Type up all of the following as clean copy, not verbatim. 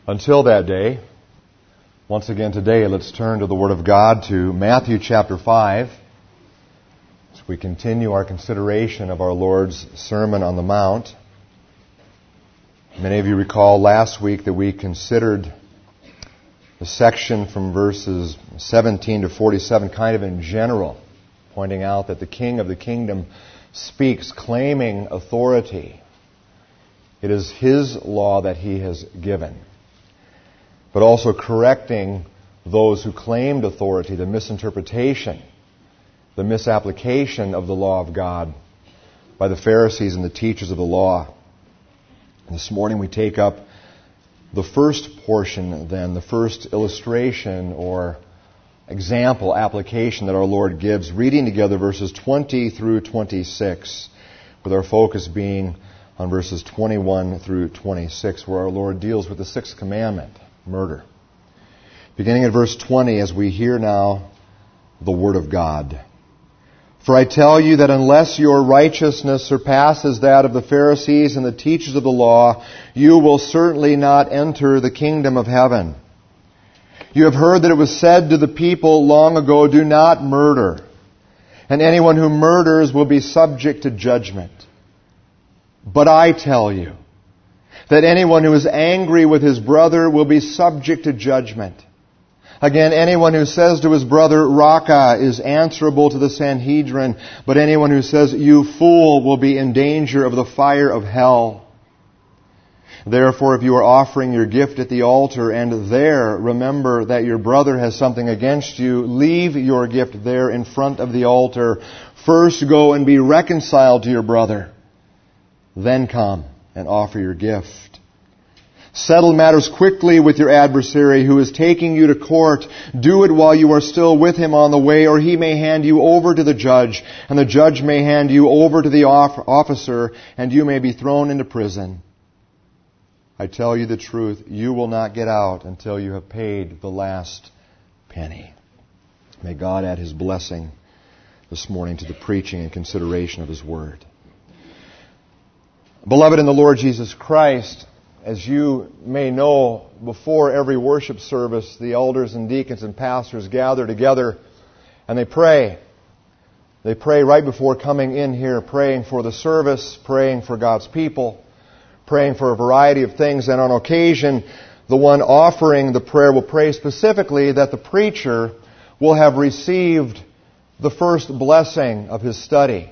Until that day, once again today, let's turn to the Word of God, to Matthew chapter 5, as we continue our consideration of our Lord's Sermon on the Mount. Many of you recall last week that we considered the section from verses 17 to 47 kind of in general, pointing out that the King of the Kingdom speaks claiming authority. It is His law that He has given, but also correcting those who claimed authority, the misinterpretation, the misapplication of the law of God by the Pharisees and the teachers of the law. And this morning we take up the first portion then, the first illustration or example, application that our Lord gives, reading together verses 20 through 26, with our focus being on verses 21 through 26, where our Lord deals with the sixth commandment, murder. Beginning at verse 20, as we hear now the Word of God. For I tell you that unless your righteousness surpasses that of the Pharisees and the teachers of the law, you will certainly not enter the kingdom of heaven. You have heard that it was said to the people long ago, do not murder, and anyone who murders will be subject to judgment. But I tell you that anyone who is angry with his brother will be subject to judgment. Again, anyone who says to his brother, Raca, is answerable to the Sanhedrin, but anyone who says, you fool, will be in danger of the fire of hell. Therefore, if you are offering your gift at the altar and there remember that your brother has something against you, leave your gift there in front of the altar. First go and be reconciled to your brother. Then come and offer your gift. Settle matters quickly with your adversary who is taking you to court. Do it while you are still with him on the way, or he may hand you over to the judge, and the judge may hand you over to the officer, and you may be thrown into prison. I tell you the truth, you will not get out until you have paid the last penny. May God add His blessing this morning to the preaching and consideration of His Word. Beloved in the Lord Jesus Christ, as you may know, before every worship service, the elders and deacons and pastors gather together and they pray. They pray right before coming in here, praying for the service, praying for God's people, praying for a variety of things. And on occasion, the one offering the prayer will pray specifically that the preacher will have received the first blessing of his study.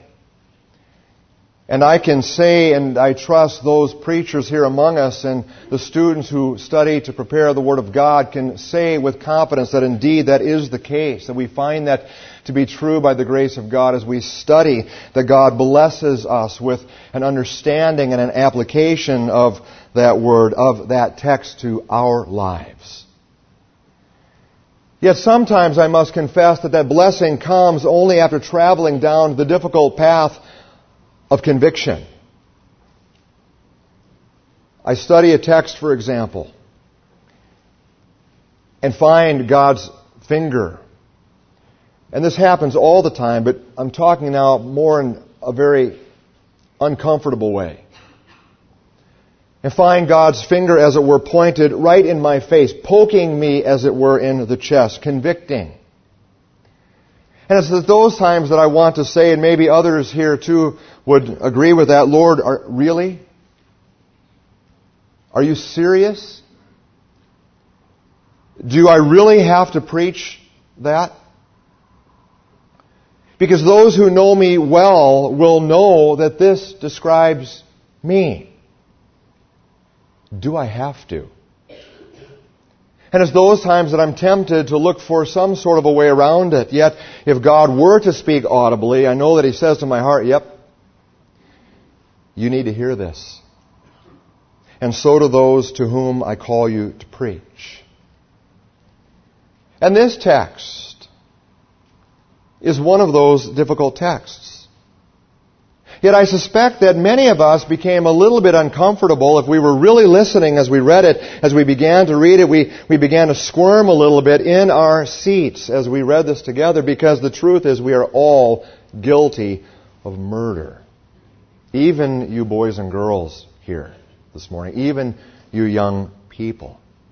And I can say, and I trust those preachers here among us and the students who study to prepare the Word of God can say with confidence that indeed that is the case, that we find that to be true by the grace of God as we study, that God blesses us with an understanding and an application of that Word, of that text to our lives. Yet sometimes I must confess that blessing comes only after traveling down the difficult path of conviction. I study a text, for example, and find God's finger. And this happens all the time, but I'm talking now more in a very uncomfortable way. And find God's finger, as it were, pointed right in my face, poking me, as it were, in the chest, convicting. And it's at those times that I want to say, and maybe others here too would agree with that, Lord, really? Are you serious? Do I really have to preach that? Because those who know me well will know that this describes me. Do I have to? And it's those times that I'm tempted to look for some sort of a way around it. Yet, if God were to speak audibly, I know that He says to my heart, yep, you need to hear this. And so do those to whom I call you to preach. And this text is one of those difficult texts. Yet I suspect that many of us became a little bit uncomfortable if we were really listening as we read it. As we began to read it, we began to squirm a little bit in our seats as we read this together, because the truth is we are all guilty of murder. Even you boys and girls here this morning, even you young people.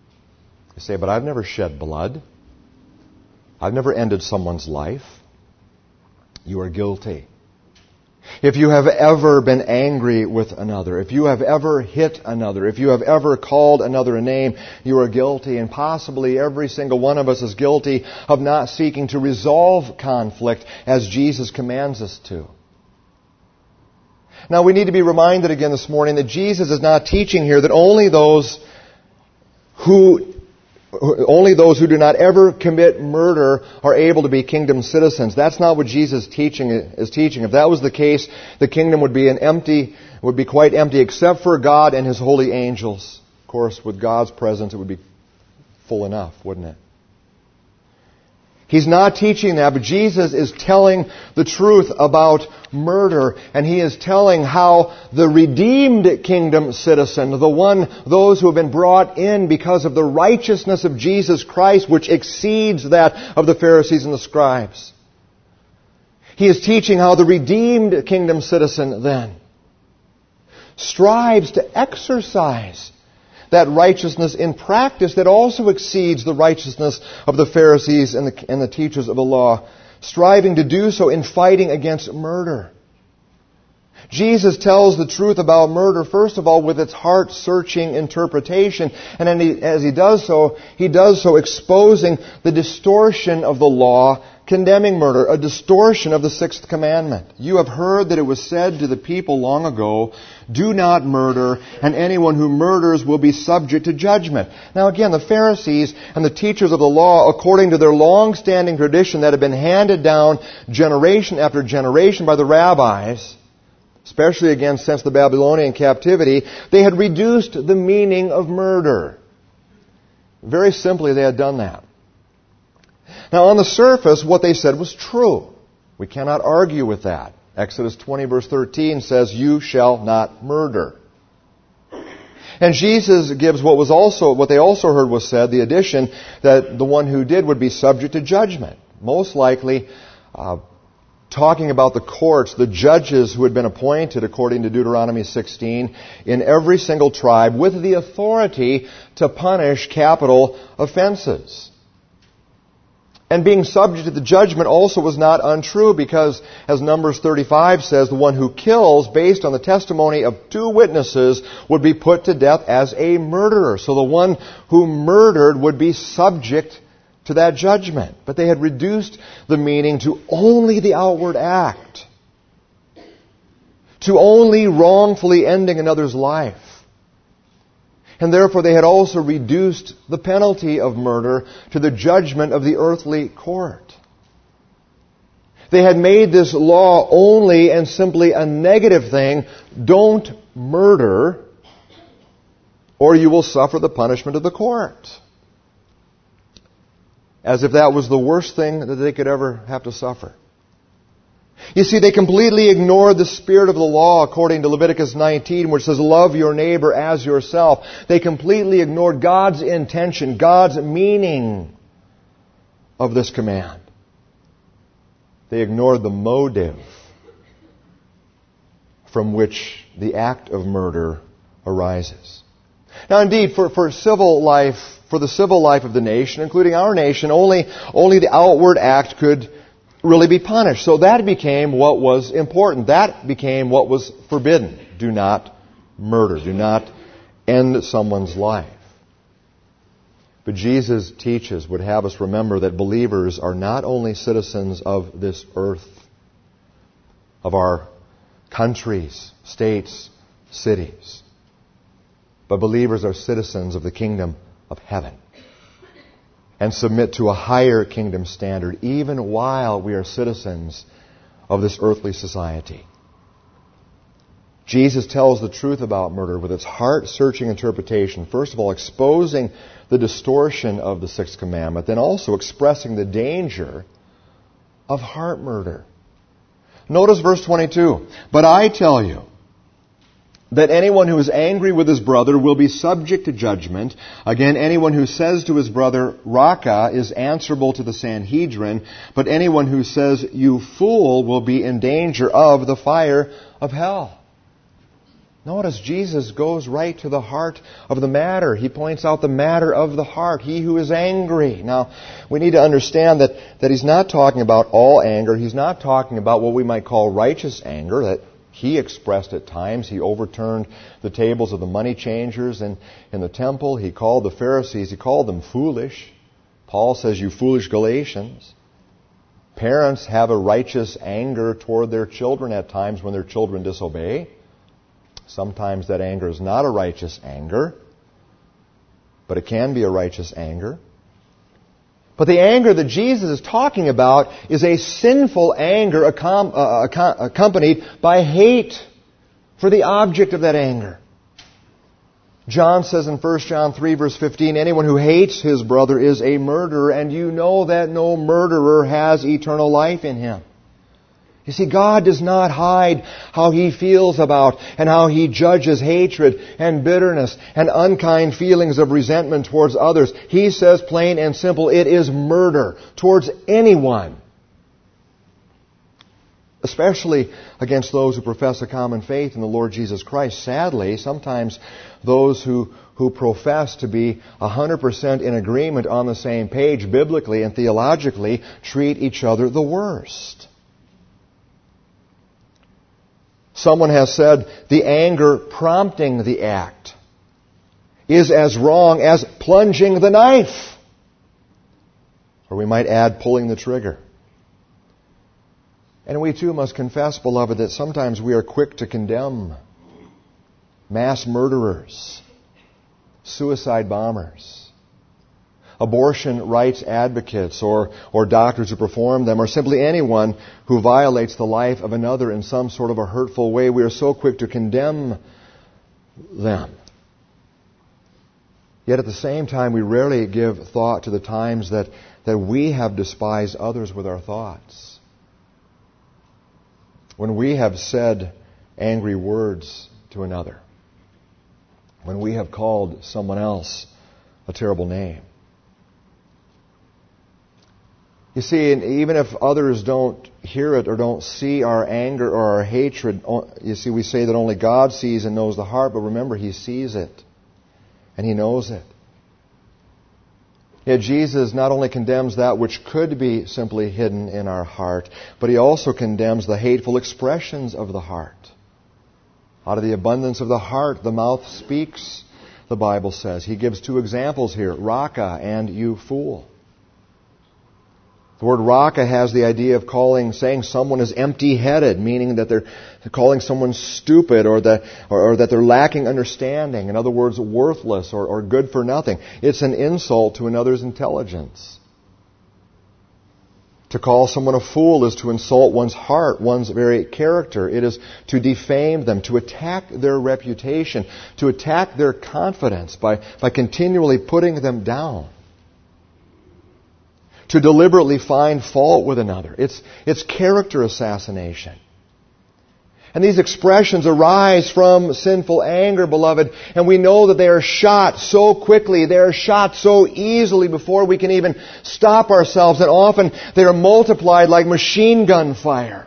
You say, but I've never shed blood. I've never ended someone's life. You are guilty. If you have ever been angry with another, if you have ever hit another, if you have ever called another a name, you are guilty. And possibly every single one of us is guilty of not seeking to resolve conflict as Jesus commands us to. Now we need to be reminded again this morning that Jesus is not teaching here that only those who do not ever commit murder are able to be kingdom citizens. That's not what Jesus is teaching. If that was the case, the kingdom would be quite empty except for God and His holy angels. Of course, with God's presence, it would be full enough, wouldn't it? He's not teaching that, but Jesus is telling the truth about murder, and He is telling how the redeemed kingdom citizen, those who have been brought in because of the righteousness of Jesus Christ, which exceeds that of the Pharisees and the scribes. He is teaching how the redeemed kingdom citizen then strives to exercise that righteousness in practice that also exceeds the righteousness of the Pharisees and the teachers of the law, striving to do so in fighting against murder. Jesus tells the truth about murder, first of all, with its heart-searching interpretation, and then as He does so exposing the distortion of the law condemning murder, a distortion of the sixth commandment. You have heard that it was said to the people long ago, do not murder, and anyone who murders will be subject to judgment. Now again, the Pharisees and the teachers of the law, according to their long-standing tradition that had been handed down generation after generation by the rabbis, especially again since the Babylonian captivity, they had reduced the meaning of murder. Very simply, they had done that. Now, on the surface, what they said was true. We cannot argue with that. Exodus 20, verse 13 says, you shall not murder. And Jesus gives what they also heard was said, the addition that the one who did would be subject to judgment. Most likely, talking about the courts, the judges who had been appointed according to Deuteronomy 16 in every single tribe with the authority to punish capital offenses. And being subject to the judgment also was not untrue because, as Numbers 35 says, the one who kills based on the testimony of two witnesses would be put to death as a murderer. So the one who murdered would be subject to that judgment. But they had reduced the meaning to only the outward act, to only wrongfully ending another's life. And therefore they had also reduced the penalty of murder to the judgment of the earthly court. They had made this law only and simply a negative thing. Don't murder, or you will suffer the punishment of the court. As if that was the worst thing that they could ever have to suffer. You see, they completely ignored the spirit of the law according to Leviticus 19, which says, love your neighbor as yourself. They completely ignored God's intention, God's meaning of this command. They ignored the motive from which the act of murder arises. Now indeed, for the civil life of the nation, including our nation, only the outward act could really be punished. So that became what was important. That became what was forbidden. Do not murder. Do not end someone's life. But Jesus would have us remember that believers are not only citizens of this earth, of our countries, states, cities, but believers are citizens of the kingdom of heaven. And submit to a higher kingdom standard, even while we are citizens of this earthly society. Jesus tells the truth about murder with its heart-searching interpretation. First of all, exposing the distortion of the sixth commandment, then also expressing the danger of heart murder. Notice verse 22. But I tell you that anyone who is angry with his brother will be subject to judgment. Again, anyone who says to his brother, Raca, is answerable to the Sanhedrin, but anyone who says, you fool, will be in danger of the fire of hell. Notice Jesus goes right to the heart of the matter. He points out the matter of the heart, he who is angry. Now, we need to understand that he's not talking about all anger. He's not talking about what we might call righteous anger that he expressed at times. He overturned the tables of the money changers in the temple. He called the Pharisees, he called them foolish. Paul says, you foolish Galatians. Parents have a righteous anger toward their children at times when their children disobey. Sometimes that anger is not a righteous anger, but it can be a righteous anger. But the anger that Jesus is talking about is a sinful anger accompanied by hate for the object of that anger. John says in 1 John 3 verse 15, anyone who hates his brother is a murderer, and you know that no murderer has eternal life in him. You see, God does not hide how He feels about and how He judges hatred and bitterness and unkind feelings of resentment towards others. He says plain and simple, it is murder towards anyone, especially against those who profess a common faith in the Lord Jesus Christ. Sadly, sometimes those who profess to be 100% in agreement on the same page biblically and theologically treat each other the worst. Someone has said the anger prompting the act is as wrong as plunging the knife. Or we might add pulling the trigger. And we too must confess, beloved, that sometimes we are quick to condemn mass murderers, suicide bombers, abortion rights advocates, or doctors who perform them, or simply anyone who violates the life of another in some sort of a hurtful way. We are so quick to condemn them. Yet at the same time, we rarely give thought to the times that we have despised others with our thoughts. When we have said angry words to another. When we have called someone else a terrible name. You see, even if others don't hear it or don't see our anger or our hatred, you see, we say that only God sees and knows the heart, but remember, He sees it and He knows it. Yet Jesus not only condemns that which could be simply hidden in our heart, but He also condemns the hateful expressions of the heart. Out of the abundance of the heart, the mouth speaks, the Bible says. He gives two examples here, raka and you fool. The word raka has the idea of saying someone is empty-headed, meaning that they're calling someone stupid or that they're lacking understanding. In other words, worthless or good for nothing. It's an insult to another's intelligence. To call someone a fool is to insult one's heart, one's very character. It is to defame them, to attack their reputation, to attack their confidence by continually putting them down. To deliberately find fault with another. It's character assassination. And these expressions arise from sinful anger, beloved, and we know that they are shot so quickly, they are shot so easily before we can even stop ourselves, and often they are multiplied like machine gun fire.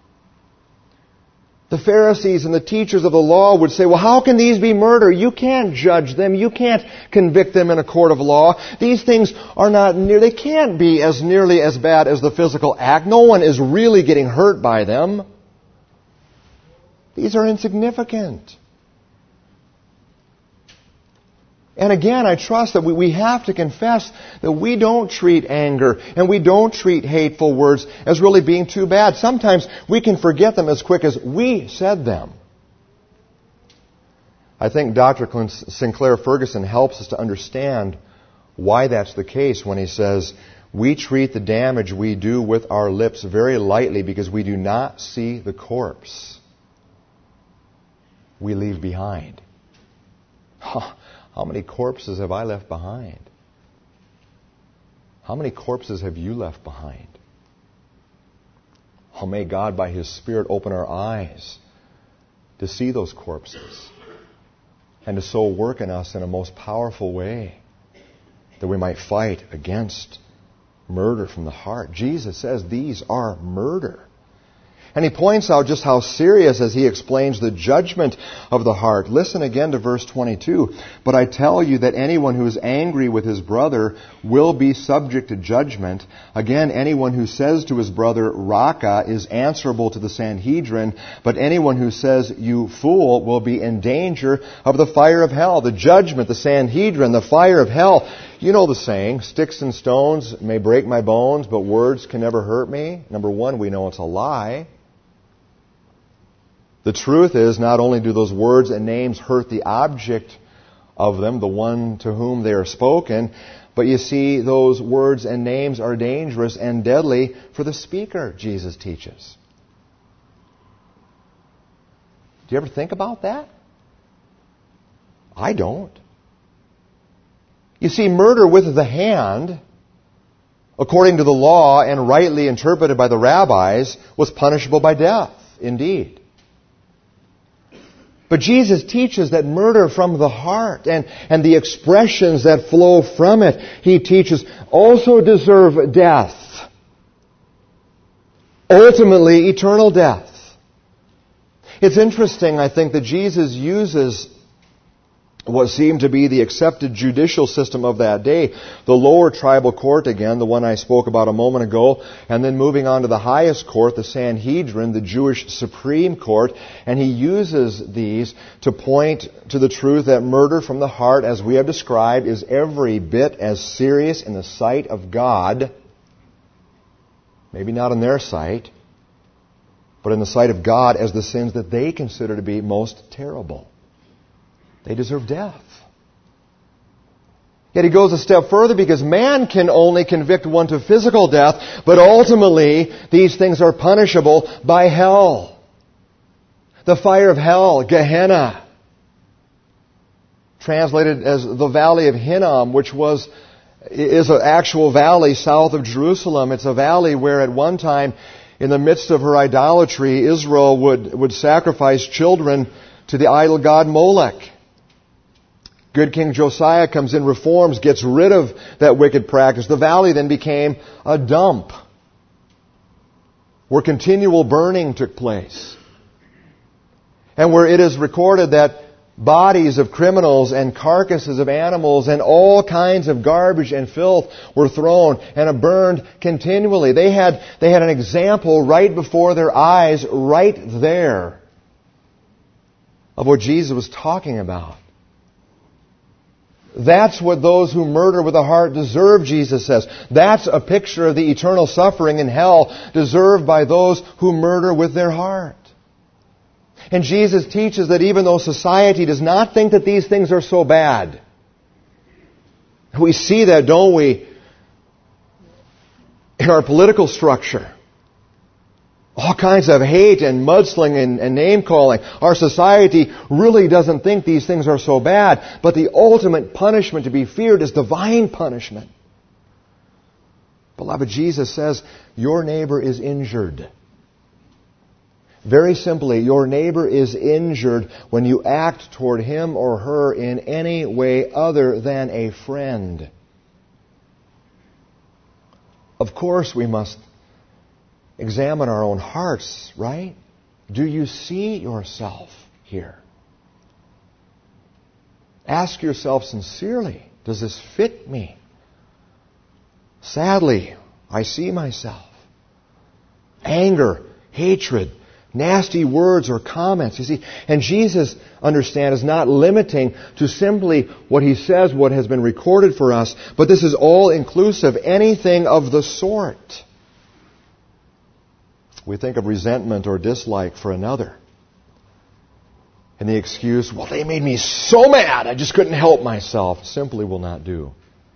The Pharisees and the teachers of the law would say, well, how can these be murder? You can't judge them. You can't convict them in a court of law. These things they can't be as nearly as bad as the physical act. No one is really getting hurt by them. These are insignificant. And again, I trust that we have to confess that we don't treat anger and we don't treat hateful words as really being too bad. Sometimes we can forget them as quick as we said them. I think Dr. Sinclair Ferguson helps us to understand why that's the case when he says, we treat the damage we do with our lips very lightly because we do not see the corpse we leave behind. How many corpses have I left behind? How many corpses have you left behind? Oh, may God, by His Spirit, open our eyes to see those corpses and to so work in us in a most powerful way that we might fight against murder from the heart. Jesus says these are murder. And he points out just how serious as he explains the judgment of the heart. Listen again to verse 22. But I tell you that anyone who is angry with his brother will be subject to judgment. Again, anyone who says to his brother, Raka, is answerable to the Sanhedrin. But anyone who says, you fool, will be in danger of the fire of hell. The judgment, the Sanhedrin, the fire of hell. You know the saying, sticks and stones may break my bones, but words can never hurt me. Number one, we know it's a lie. The truth is, not only do those words and names hurt the object of them, the one to whom they are spoken, but you see, those words and names are dangerous and deadly for the speaker, Jesus teaches. Do you ever think about that? I don't. You see, murder with the hand, according to the law and rightly interpreted by the rabbis, was punishable by death, indeed. But Jesus teaches that murder from the heart and the expressions that flow from it, he teaches, also deserve death. Ultimately, eternal death. It's interesting, I think, that Jesus uses what seemed to be the accepted judicial system of that day, the lower tribal court again, the one I spoke about a moment ago, and then moving on to the highest court, the Sanhedrin, the Jewish Supreme Court, and he uses these to point to the truth that murder from the heart, as we have described, is every bit as serious in the sight of God, maybe not in their sight, but in the sight of God as the sins that they consider to be most terrible. They deserve death. Yet he goes a step further because man can only convict one to physical death, but ultimately these things are punishable by hell. The fire of hell, Gehenna, translated as the Valley of Hinnom, which is an actual valley south of Jerusalem. It's a valley where at one time, in the midst of her idolatry, Israel would sacrifice children to the idol god Molech. Good King Josiah comes in, reforms, gets rid of that wicked practice. The valley then became a dump where continual burning took place. And where it is recorded that bodies of criminals and carcasses of animals and all kinds of garbage and filth were thrown and burned continually. They had an example right before their eyes, right there, of what Jesus was talking about. That's what those who murder with the heart deserve, Jesus says. That's a picture of the eternal suffering in hell deserved by those who murder with their heart. And Jesus teaches that even though society does not think that these things are so bad, we see that, don't we, in our political structure. All kinds of hate and mudslinging and name-calling. Our society really doesn't think these things are so bad. But the ultimate punishment to be feared is divine punishment. Beloved, Jesus says, your neighbor is injured. Very simply, your neighbor is injured when you act toward him or her in any way other than a friend. Of course, we must examine our own hearts, right? Do you see yourself here? Ask yourself sincerely, does this fit me? Sadly, I see myself. Anger, hatred, nasty words or comments. You see, and Jesus, understand, is not limiting to simply what he says, what has been recorded for us, but this is all inclusive, anything of the sort. We think of resentment or dislike for another. And the excuse, well, they made me so mad, I just couldn't help myself, simply will not do.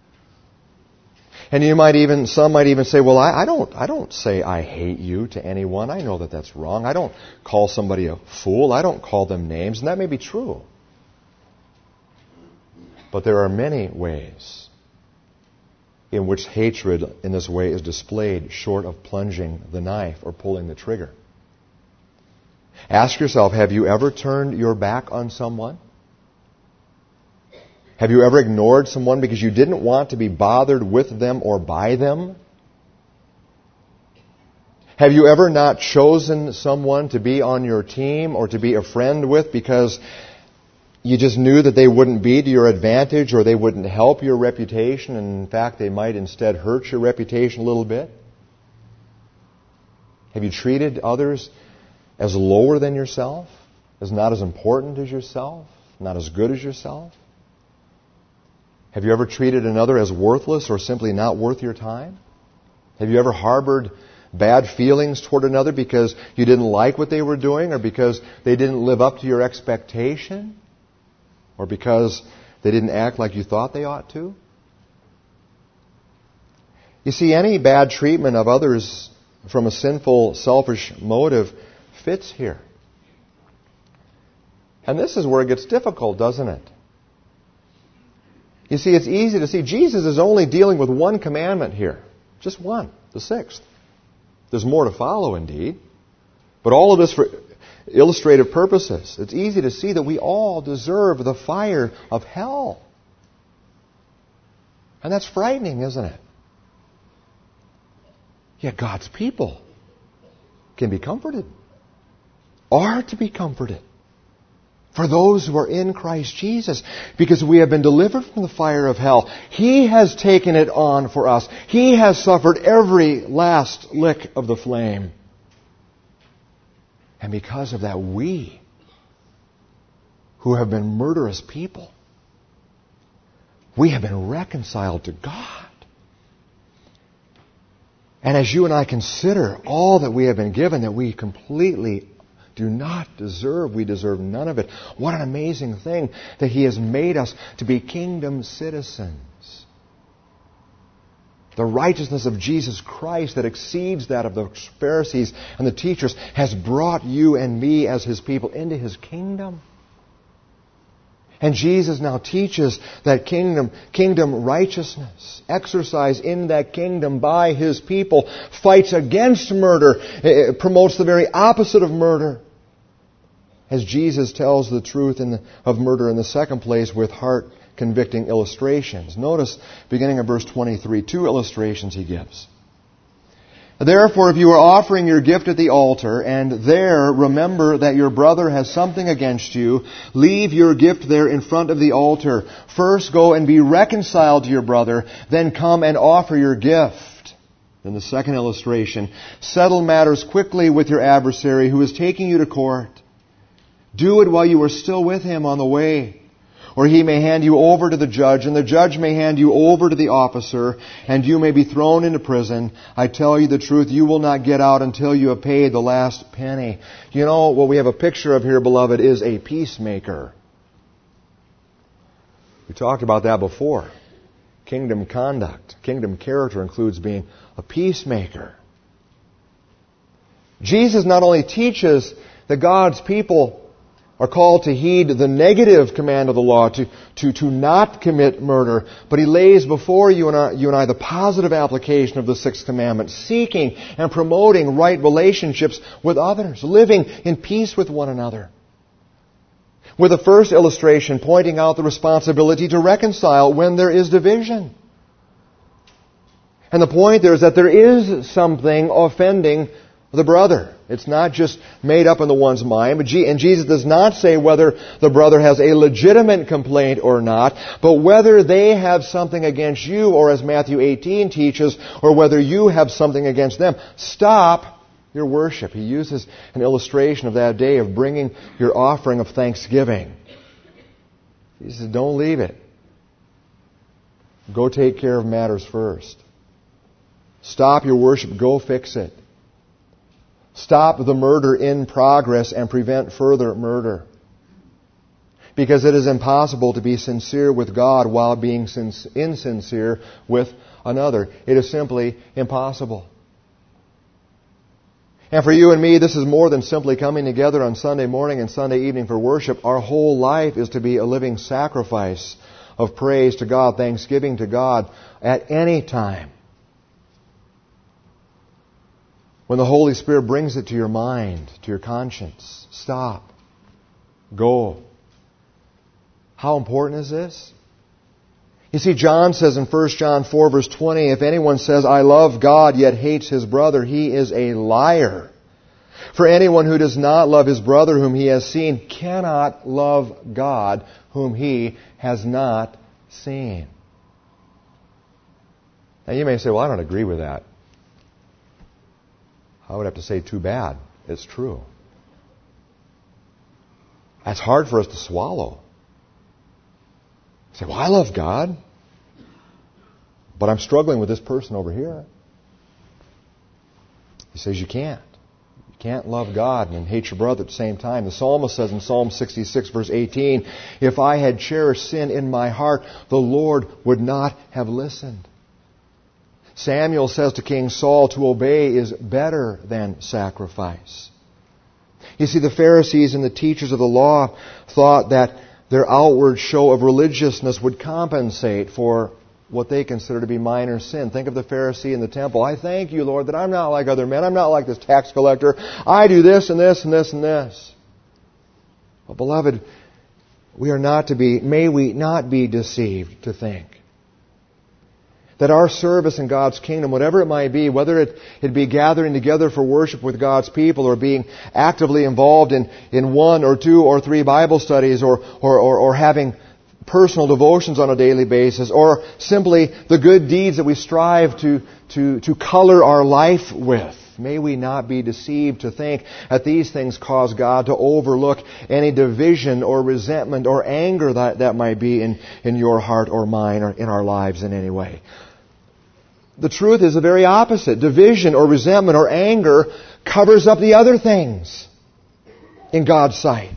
And some might even say, well, I don't say I hate you to anyone. I know that that's wrong. I don't call somebody a fool. I don't call them names. And that may be true. But there are many ways in which hatred in this way is displayed short of plunging the knife or pulling the trigger. Ask yourself, have you ever turned your back on someone? Have you ever ignored someone because you didn't want to be bothered with them or by them? Have you ever not chosen someone to be on your team or to be a friend with because you just knew that they wouldn't be to your advantage or they wouldn't help your reputation, and in fact they might instead hurt your reputation a little bit? Have you treated others as lower than yourself? As not as important as yourself? Not as good as yourself? Have you ever treated another as worthless or simply not worth your time? Have you ever harbored bad feelings toward another because you didn't like what they were doing, or because they didn't live up to your expectation, or because they didn't act like you thought they ought to? You see, any bad treatment of others from a sinful, selfish motive fits here. And this is where it gets difficult, doesn't it? You see, it's easy to see Jesus is only dealing with one commandment here. Just one, the sixth. There's more to follow, indeed. But all of this for illustrative purposes. It's easy to see that we all deserve the fire of hell. And that's frightening, isn't it? Yet God's people can be comforted, are to be comforted, for those who are in Christ Jesus, because we have been delivered from the fire of hell. He has taken it on for us. He has suffered every last lick of the flame. And because of that, we, who have been murderous people, we have been reconciled to God. And as you and I consider all that we have been given, that we completely do not deserve, we deserve none of it. What an amazing thing that He has made us to be kingdom citizens. The righteousness of Jesus Christ that exceeds that of the Pharisees and the teachers has brought you and me as His people into His kingdom. And Jesus now teaches that kingdom righteousness, exercise in that kingdom by His people, fights against murder, it promotes the very opposite of murder. As Jesus tells the truth of murder in the second place with heart-convicting illustrations. Notice, beginning of verse 23, 2 illustrations He gives. Therefore, if you are offering your gift at the altar, and there remember that your brother has something against you, leave your gift there in front of the altar. First go and be reconciled to your brother, then come and offer your gift. Then the second illustration, settle matters quickly with your adversary who is taking you to court. Do it while you are still with him on the way. Or he may hand you over to the judge, and the judge may hand you over to the officer, and you may be thrown into prison. I tell you the truth, you will not get out until you have paid the last penny. You know, what we have a picture of here, beloved, is a peacemaker. We talked about that before. Kingdom conduct, kingdom character includes being a peacemaker. Jesus not only teaches that God's people are called to heed the negative command of the law, to not commit murder. But He lays before you and I the positive application of the sixth commandment, seeking and promoting right relationships with others, living in peace with one another. With the first illustration pointing out the responsibility to reconcile when there is division. And the point there is that there is something offending the brother. It's not just made up in the one's mind. And Jesus does not say whether the brother has a legitimate complaint or not, but whether they have something against you, or as Matthew 18 teaches, or whether you have something against them. Stop your worship. He uses an illustration of that day of bringing your offering of thanksgiving. He says, don't leave it. Go take care of matters first. Stop your worship. Go fix it. Stop the murder in progress and prevent further murder. Because it is impossible to be sincere with God while being insincere with another. It is simply impossible. And for you and me, this is more than simply coming together on Sunday morning and Sunday evening for worship. Our whole life is to be a living sacrifice of praise to God, thanksgiving to God at any time. When the Holy Spirit brings it to your mind, to your conscience, stop. Go. How important is this? You see, John says in 1 John 4, verse 20, if anyone says, I love God, yet hates his brother, he is a liar. For anyone who does not love his brother whom he has seen cannot love God whom he has not seen. Now you may say, well, I don't agree with that. I would have to say, too bad. It's true. That's hard for us to swallow. You say, well, I love God, but I'm struggling with this person over here. He says you can't. You can't love God and hate your brother at the same time. The psalmist says in Psalm 66, verse 18, if I had cherished sin in my heart, the Lord would not have listened. Samuel says to King Saul, to obey is better than sacrifice. You see, the Pharisees and the teachers of the law thought that their outward show of religiousness would compensate for what they consider to be minor sin. Think of the Pharisee in the temple. I thank you, Lord, that I'm not like other men. I'm not like this tax collector. I do this and this and this and this. Well, beloved, may we not be deceived to think that our service in God's kingdom, whatever it might be, whether it be gathering together for worship with God's people or being actively involved in 1 or 2 or 3 Bible studies or having personal devotions on a daily basis or simply the good deeds that we strive to color our life with. May we not be deceived to think that these things cause God to overlook any division or resentment or anger that might be in your heart or mine or in our lives in any way. The truth is the very opposite. Division or resentment or anger covers up the other things in God's sight.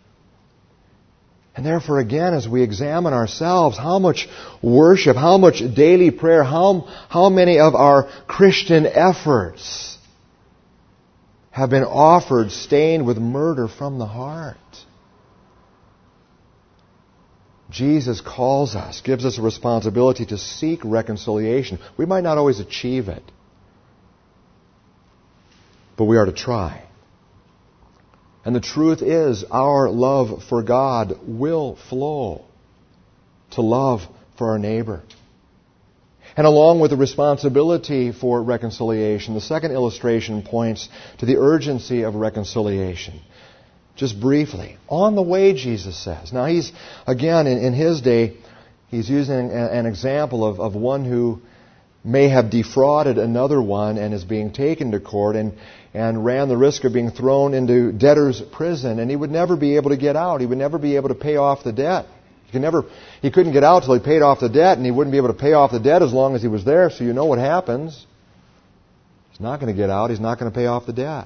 And therefore, again, as we examine ourselves, how much worship, how much daily prayer, how many of our Christian efforts have been offered stained with murder from the heart? Jesus calls us, gives us a responsibility to seek reconciliation. We might not always achieve it, but we are to try. And the truth is, our love for God will flow to love for our neighbor. And along with the responsibility for reconciliation, the second illustration points to the urgency of reconciliation. Just briefly, on the way, Jesus says. Now he's, again, in his day, he's using an example of one who may have defrauded another one and is being taken to court and ran the risk of being thrown into debtor's prison, and he would never be able to get out. He would never be able to pay off the debt. He couldn't get out till he paid off the debt, and he wouldn't be able to pay off the debt as long as he was there, so you know what happens. He's not going to get out. He's not going to pay off the debt.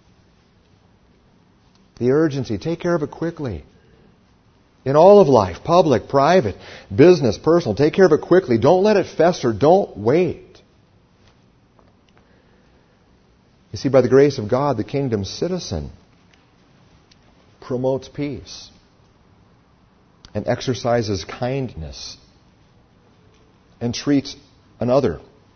The urgency. Take care of it quickly. In all of life, public, private, business, personal, take care of it quickly. Don't let it fester. Don't wait. You see, by the grace of God, the kingdom citizen promotes peace and exercises kindness and treats another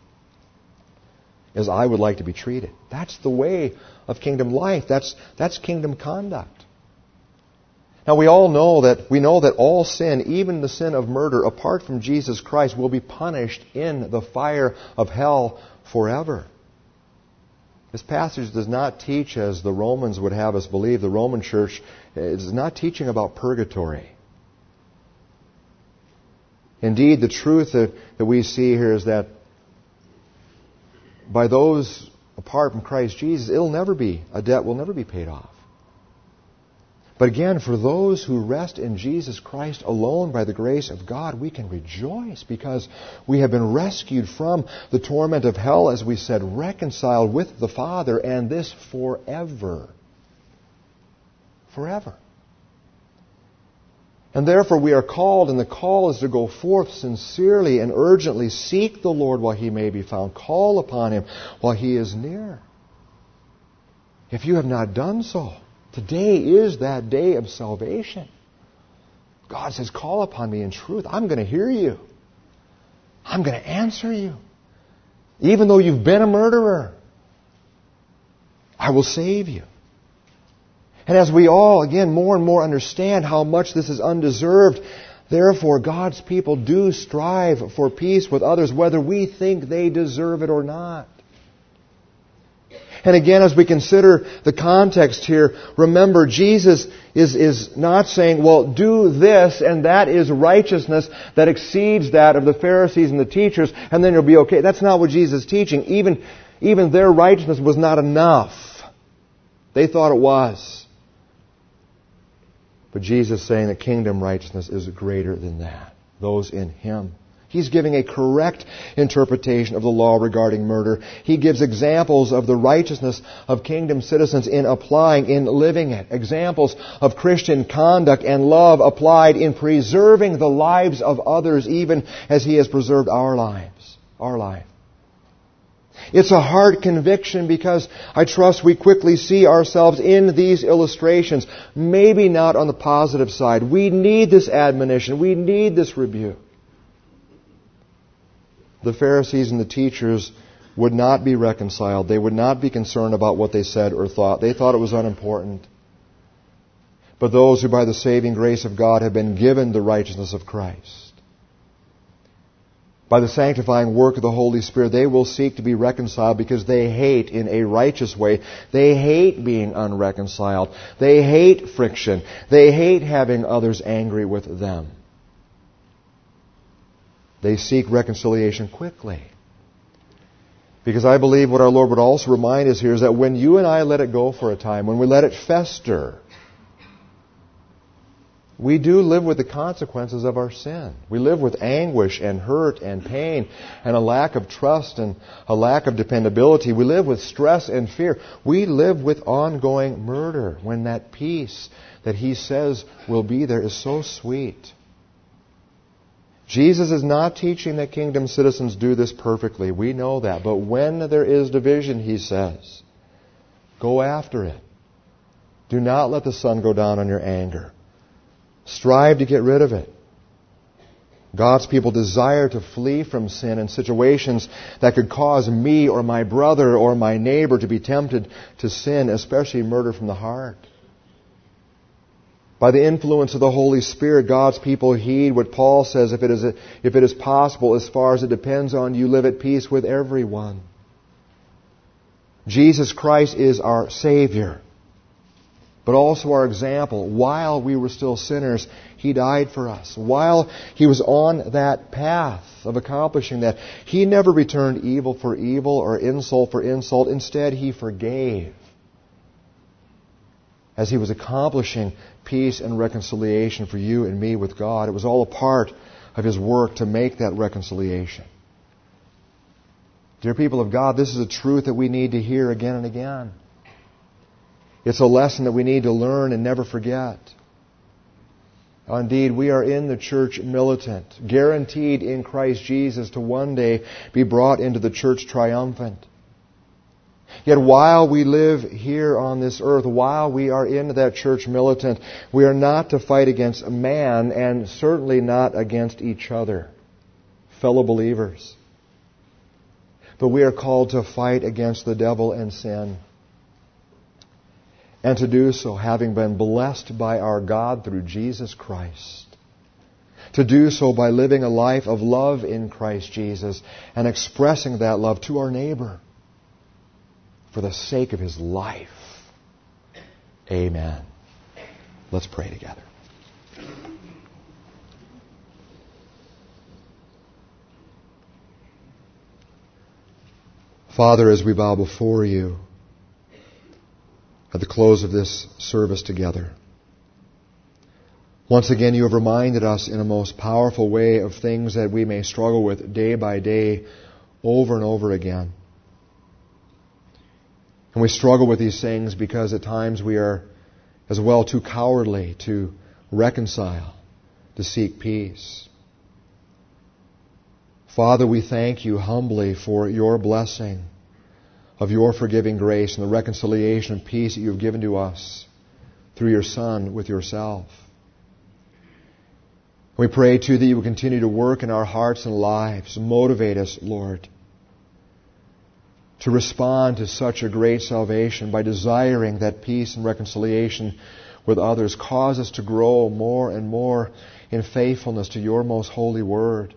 as I would like to be treated. That's the way of kingdom life. That's kingdom conduct. Now we know that all sin, even the sin of murder, apart from Jesus Christ, will be punished in the fire of hell forever. This passage does not teach, as the Romans would have us believe, the Roman Church is not teaching about purgatory. Indeed, the truth that we see here is that by those apart from Christ Jesus, a debt will never be paid off. But again, for those who rest in Jesus Christ alone by the grace of God, we can rejoice because we have been rescued from the torment of hell, as we said, reconciled with the Father, and this forever. Forever. And therefore we are called, and the call is to go forth sincerely and urgently, seek the Lord while He may be found, call upon Him while He is near. If you have not done so, today is that day of salvation. God says, call upon me in truth. I'm going to hear you. I'm going to answer you. Even though you've been a murderer, I will save you. And as we all, again, more and more understand how much this is undeserved, Therefore, God's people do strive for peace with others, whether we think they deserve it or not. And again, as we consider the context here, remember, Jesus is not saying, well, do this, and that is righteousness that exceeds that of the Pharisees and the teachers, and then you'll be okay. That's not what Jesus is teaching. Even their righteousness was not enough. They thought it was. But Jesus is saying that kingdom righteousness is greater than that. Those in Him. He's giving a correct interpretation of the law regarding murder. He gives examples of the righteousness of kingdom citizens in applying, in living it. Examples of Christian conduct and love applied in preserving the lives of others, even as He has preserved our lives. Our life. It's a hard conviction because I trust we quickly see ourselves in these illustrations. Maybe not on the positive side. We need this admonition. We need this rebuke. The Pharisees and the teachers would not be reconciled. They would not be concerned about what they said or thought. They thought it was unimportant. But those who by the saving grace of God have been given the righteousness of Christ, by the sanctifying work of the Holy Spirit, they will seek to be reconciled because they hate in a righteous way. They hate being unreconciled. They hate friction. They hate having others angry with them. They seek reconciliation quickly. Because I believe what our Lord would also remind us here is that when you and I let it go for a time, when we let it fester, we do live with the consequences of our sin. We live with anguish and hurt and pain and a lack of trust and a lack of dependability. We live with stress and fear. We live with ongoing murder when that peace that He says will be there is so sweet. Jesus is not teaching that kingdom citizens do this perfectly. We know that. But when there is division, He says, go after it. Do not let the sun go down on your anger. Strive to get rid of it. God's people desire to flee from sin in situations that could cause me or my brother or my neighbor to be tempted to sin, especially murder from the heart. By the influence of the Holy Spirit, God's people heed what Paul says, if it is possible, as far as it depends on you, live at peace with everyone. Jesus Christ is our Savior, but also our example. While we were still sinners, He died for us. While He was on that path of accomplishing that, He never returned evil for evil or insult for insult. Instead, He forgave. As He was accomplishing peace and reconciliation for you and me with God, it was all a part of His work to make that reconciliation. Dear people of God, this is a truth that we need to hear again and again. It's a lesson that we need to learn and never forget. Indeed, we are in the church militant, guaranteed in Christ Jesus to one day be brought into the church triumphant. Yet while we live here on this earth, while we are in that church militant, we are not to fight against man and certainly not against each other, fellow believers. But we are called to fight against the devil and sin. And to do so having been blessed by our God through Jesus Christ. To do so by living a life of love in Christ Jesus and expressing that love to our neighbor for the sake of his life. Amen. Let's pray together. Father, as we bow before You at the close of this service together, once again You have reminded us in a most powerful way of things that we may struggle with day by day, over and over again. And we struggle with these things because at times we are as well too cowardly to reconcile, to seek peace. Father, we thank You humbly for Your blessing of Your forgiving grace and the reconciliation and peace that You have given to us through Your Son with Yourself. We pray, too, that You will continue to work in our hearts and lives. Motivate us, Lord, to respond to such a great salvation by desiring that peace and reconciliation with others. Cause us to grow more and more in faithfulness to your most holy word.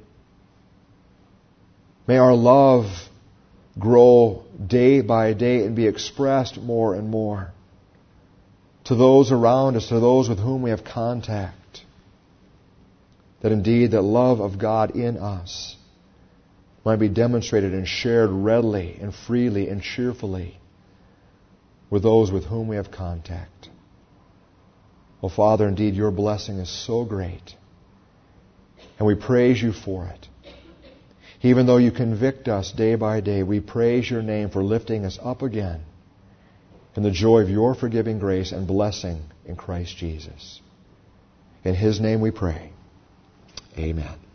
May our love grow day by day and be expressed more and more to those around us, to those with whom we have contact. That indeed the love of God in us might be demonstrated and shared readily and freely and cheerfully with those with whom we have contact. Oh, Father, indeed your blessing is so great, and we praise you for it. Even though you convict us day by day, we praise your name for lifting us up again in the joy of your forgiving grace and blessing in Christ Jesus. In his name we pray. Amen.